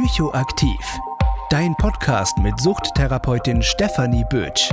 Psychoaktiv. Dein Podcast mit Suchttherapeutin Stefanie Bötsch.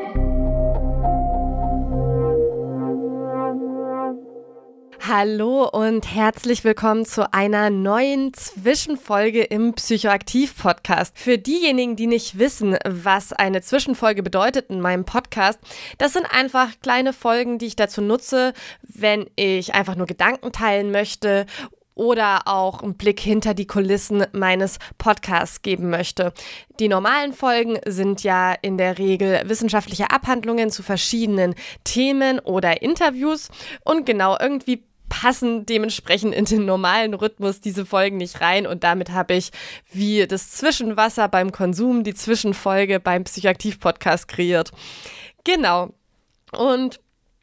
Hallo und herzlich willkommen zu einer neuen Zwischenfolge im Psychoaktiv-Podcast. Für diejenigen, die nicht wissen, was eine Zwischenfolge bedeutet in meinem Podcast, das sind einfach kleine Folgen, die ich dazu nutze, wenn ich einfach nur Gedanken teilen möchte oder auch einen Blick hinter die Kulissen meines Podcasts geben möchte. Die normalen Folgen sind ja in der Regel wissenschaftliche Abhandlungen zu verschiedenen Themen oder Interviews und genau irgendwie passen dementsprechend in den normalen Rhythmus diese Folgen nicht rein und damit habe ich wie das Zwischenwasser beim Konsum die Zwischenfolge beim Psychoaktiv-Podcast kreiert. Genau. Und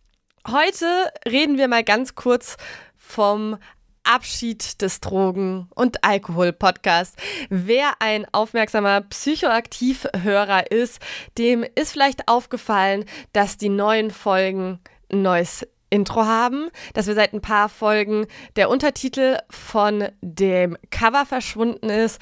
heute reden wir mal ganz kurz vom Abschied des Drogen- und Alkohol-Podcasts. Wer ein aufmerksamer Psychoaktiv-Hörer ist, dem ist vielleicht aufgefallen, dass die neuen Folgen ein neues Intro haben, dass wir seit ein paar Folgen der Untertitel von dem Cover verschwunden ist.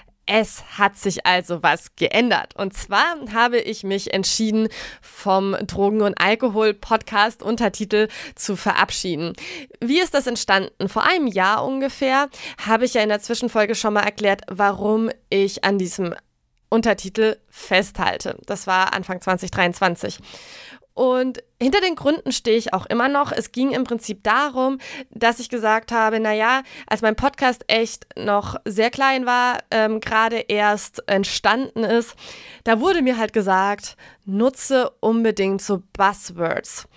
Es hat sich also was geändert. Und zwar habe ich mich entschieden, vom Drogen- und Alkohol-Podcast-Untertitel zu verabschieden. Wie ist das entstanden? Vor einem Jahr ungefähr habe ich ja in der Zwischenfolge schon mal erklärt, warum ich an diesem Untertitel festhalte. Das war Anfang 2023. Und hinter den Gründen stehe ich auch immer noch. Es ging im Prinzip darum, dass ich gesagt habe, naja, als mein Podcast echt noch sehr klein war, gerade erst entstanden ist, da wurde mir halt gesagt, nutze unbedingt so Buzzwords.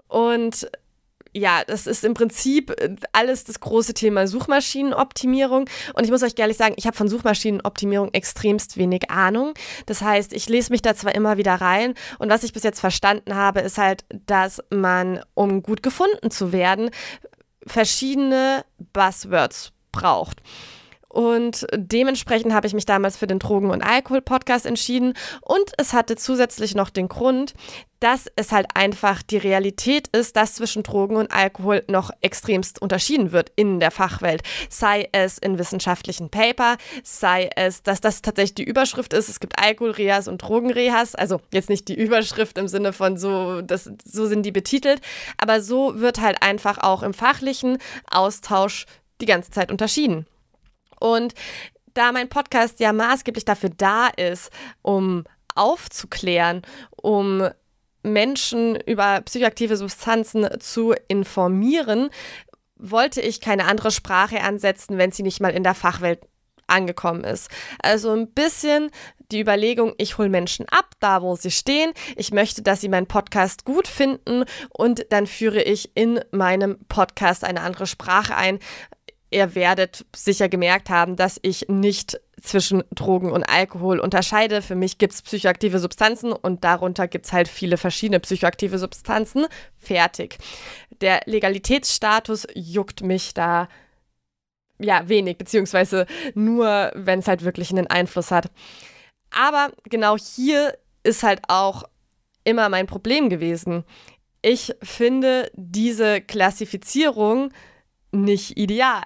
Und ja, das ist im Prinzip alles das große Thema Suchmaschinenoptimierung. Und ich muss euch ehrlich sagen, ich habe von Suchmaschinenoptimierung extremst wenig Ahnung. Das heißt, ich lese mich da zwar immer wieder rein. Und was ich bis jetzt verstanden habe, ist halt, dass man, um gut gefunden zu werden, verschiedene Buzzwords braucht. Und dementsprechend habe ich mich damals für den Drogen- und Alkohol-Podcast entschieden. Und es hatte zusätzlich noch den Grund, dass es halt einfach die Realität ist, dass zwischen Drogen und Alkohol noch extremst unterschieden wird in der Fachwelt. Sei es in wissenschaftlichen Paper, sei es, dass das tatsächlich die Überschrift ist. Es gibt Alkoholrehas und Drogenrehas. Also jetzt nicht die Überschrift im Sinne von so sind die betitelt. Aber so wird halt einfach auch im fachlichen Austausch die ganze Zeit unterschieden. Und da mein Podcast ja maßgeblich dafür da ist, um aufzuklären, um Menschen über psychoaktive Substanzen zu informieren, wollte ich keine andere Sprache ansetzen, wenn sie nicht mal in der Fachwelt angekommen ist. Also ein bisschen die Überlegung, ich hole Menschen ab, da wo sie stehen. Ich möchte, dass sie meinen Podcast gut finden und dann führe ich in meinem Podcast eine andere Sprache ein. Ihr werdet sicher gemerkt haben, dass ich nicht zwischen Drogen und Alkohol unterscheide. Für mich gibt es psychoaktive Substanzen und darunter gibt es halt viele verschiedene psychoaktive Substanzen. Fertig. Der Legalitätsstatus juckt mich da ja wenig, beziehungsweise nur, wenn es halt wirklich einen Einfluss hat. Aber genau hier ist halt auch immer mein Problem gewesen. Ich finde diese Klassifizierung nicht ideal.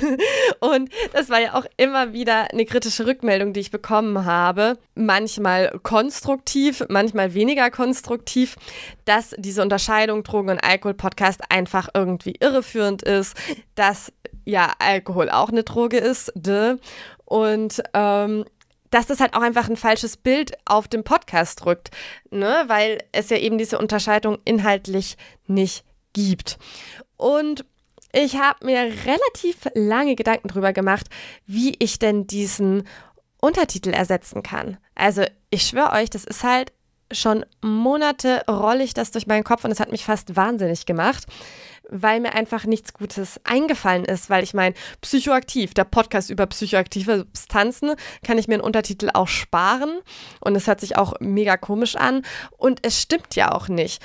Und das war ja auch immer wieder eine kritische Rückmeldung, die ich bekommen habe. Manchmal konstruktiv, manchmal weniger konstruktiv, dass diese Unterscheidung Drogen- und Alkohol-Podcast einfach irgendwie irreführend ist, dass ja Alkohol auch eine Droge ist. Und dass das halt auch einfach ein falsches Bild auf dem Podcast drückt, ne? Weil es ja eben diese Unterscheidung inhaltlich nicht gibt. Und ich habe mir relativ lange Gedanken drüber gemacht, wie ich denn diesen Untertitel ersetzen kann. Also ich schwöre euch, das ist halt schon Monate rolle ich das durch meinen Kopf und es hat mich fast wahnsinnig gemacht, weil mir einfach nichts Gutes eingefallen ist, weil ich meine, Psychoaktiv, der Podcast über psychoaktive Substanzen, kann ich mir einen Untertitel auch sparen und es hört sich auch mega komisch an und es stimmt ja auch nicht.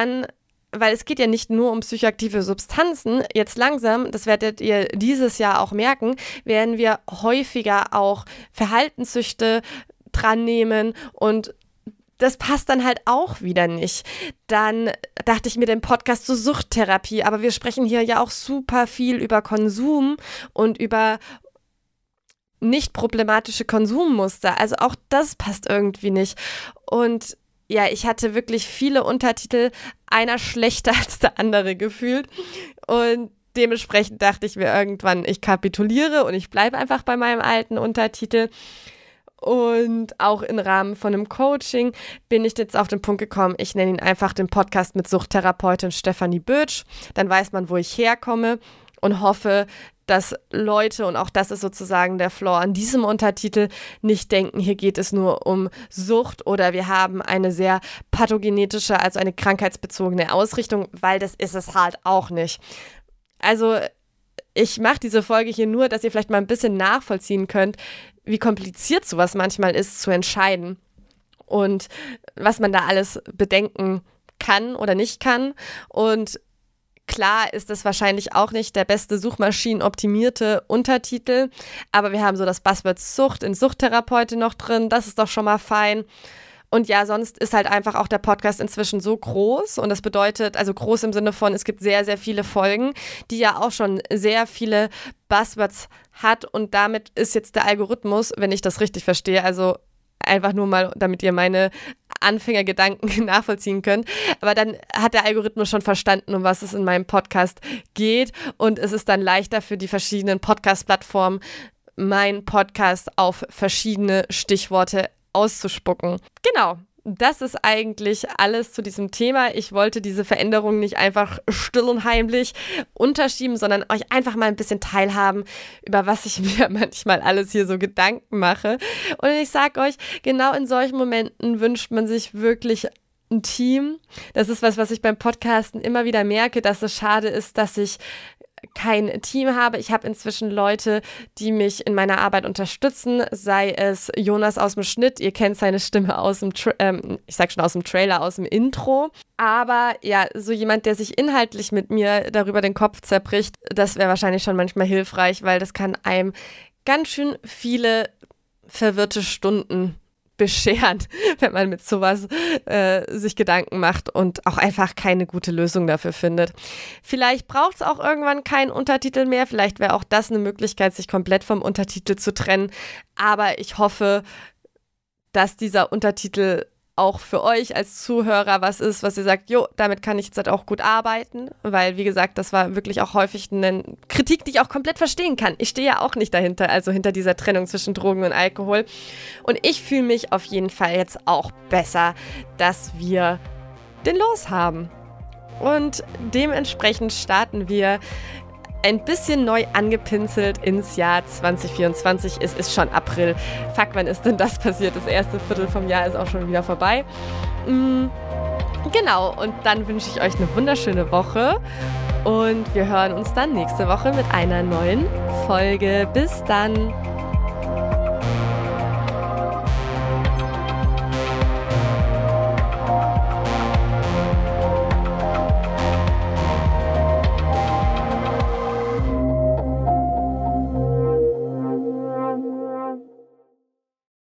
Weil es geht ja nicht nur um psychoaktive Substanzen. Jetzt langsam, das werdet ihr dieses Jahr auch merken, werden wir häufiger auch Verhaltenssüchte dran nehmen und das passt dann halt auch wieder nicht. Dann dachte ich mir den Podcast zur Suchttherapie, aber wir sprechen hier ja auch super viel über Konsum und über nicht problematische Konsummuster. Also auch das passt irgendwie nicht. Und ja, ich hatte wirklich viele Untertitel, einer schlechter als der andere gefühlt. Und dementsprechend dachte ich mir irgendwann, ich kapituliere und ich bleibe einfach bei meinem alten Untertitel. Und auch im Rahmen von einem Coaching bin ich jetzt auf den Punkt gekommen, ich nenne ihn einfach den Podcast mit Suchttherapeutin Stefanie Bötsch. Dann weiß man, wo ich herkomme und hoffe, dass Leute, und auch das ist sozusagen der Flaw an diesem Untertitel, nicht denken, hier geht es nur um Sucht oder wir haben eine sehr pathogenetische, also eine krankheitsbezogene Ausrichtung, weil das ist es halt auch nicht. Also ich mache diese Folge hier nur, dass ihr vielleicht mal ein bisschen nachvollziehen könnt, wie kompliziert sowas manchmal ist zu entscheiden und was man da alles bedenken kann oder nicht kann. Und klar ist das wahrscheinlich auch nicht der beste suchmaschinenoptimierte Untertitel, aber wir haben so das Buzzword Sucht in Suchttherapeutin noch drin, das ist doch schon mal fein. Und ja, sonst ist halt einfach auch der Podcast inzwischen so groß und das bedeutet, also groß im Sinne von, es gibt sehr, sehr viele Folgen, die ja auch schon sehr viele Buzzwords hat und damit ist jetzt der Algorithmus, wenn ich das richtig verstehe, also einfach nur mal, damit ihr meine Anfängergedanken nachvollziehen könnt. Aber dann hat der Algorithmus schon verstanden, um was es in meinem Podcast geht. Und es ist dann leichter für die verschiedenen Podcast-Plattformen, meinen Podcast auf verschiedene Stichworte auszuspucken. Genau. Das ist eigentlich alles zu diesem Thema. Ich wollte diese Veränderung nicht einfach still und heimlich unterschieben, sondern euch einfach mal ein bisschen teilhaben, über was ich mir manchmal alles hier so Gedanken mache. Und ich sage euch, genau in solchen Momenten wünscht man sich wirklich ein Team. Das ist was ich beim Podcasten immer wieder merke, dass es schade ist, dass ich kein Team habe. Ich habe inzwischen Leute, die mich in meiner Arbeit unterstützen, sei es Jonas aus dem Schnitt, ihr kennt seine Stimme aus dem aus dem Trailer, aus dem Intro, aber ja, so jemand, der sich inhaltlich mit mir darüber den Kopf zerbricht, das wäre wahrscheinlich schon manchmal hilfreich, weil das kann einem ganz schön viele verwirrte Stunden bescheren, wenn man mit sowas sich Gedanken macht und auch einfach keine gute Lösung dafür findet. Vielleicht braucht es auch irgendwann keinen Untertitel mehr, vielleicht wäre auch das eine Möglichkeit, sich komplett vom Untertitel zu trennen, aber ich hoffe, dass dieser Untertitel auch für euch als Zuhörer was ist, was ihr sagt, jo, damit kann ich jetzt halt auch gut arbeiten, weil, wie gesagt, das war wirklich auch häufig eine Kritik, die ich auch komplett verstehen kann. Ich stehe ja auch nicht dahinter, also hinter dieser Trennung zwischen Drogen und Alkohol. Und ich fühle mich auf jeden Fall jetzt auch besser, dass wir den Los haben. Und dementsprechend starten wir ein bisschen neu angepinselt ins Jahr 2024. Es ist schon April. Fuck, wann ist denn das passiert? Das erste Viertel vom Jahr ist auch schon wieder vorbei. Genau, und dann wünsche ich euch eine wunderschöne Woche. Und wir hören uns dann nächste Woche mit einer neuen Folge. Bis dann!